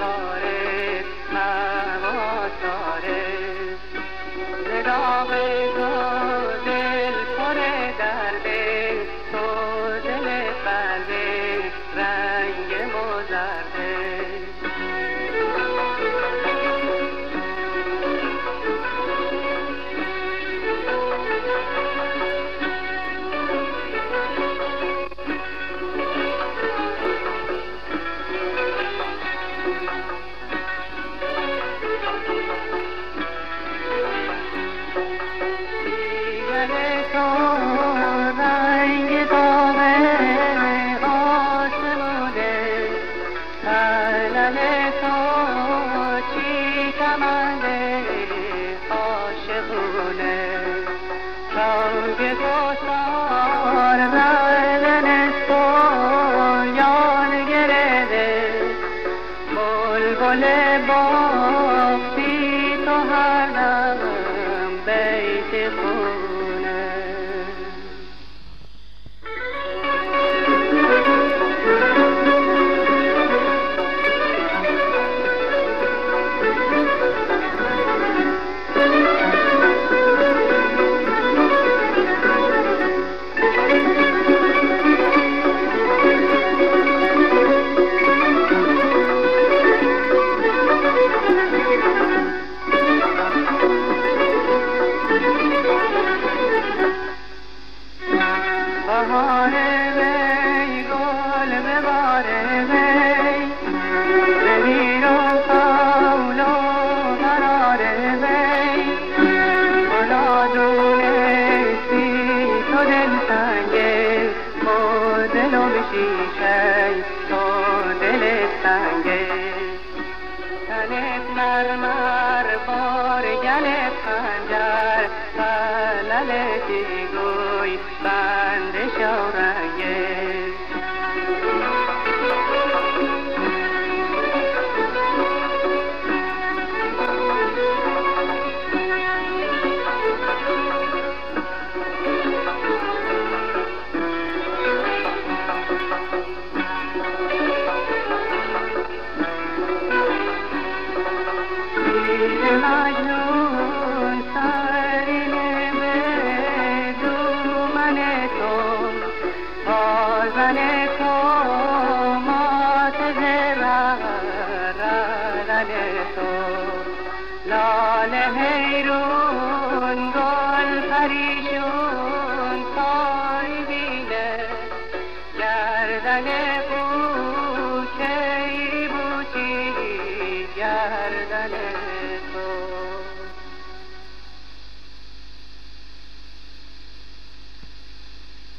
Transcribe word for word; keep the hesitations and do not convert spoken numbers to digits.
عارف مواساره نگاه تو دل پر درده تو دل قلبه رنگ مزرده رنگ گفتار بردن سویان گرده بلبل بافتی تو هر دم بیت خونه بهاره وی گل بباره وی بمیر و قول و قراره وی خدا دونستی تو دلتنگه با دل و بشیشه تو دل تنگه تنت مرمر بار گلت خنجر فللتی گوی بند شورنگه مجنون سرینه به دومن تو آزن تو مات زبر رادن تو لاله حیرون گل پریشون تاری بینه گردن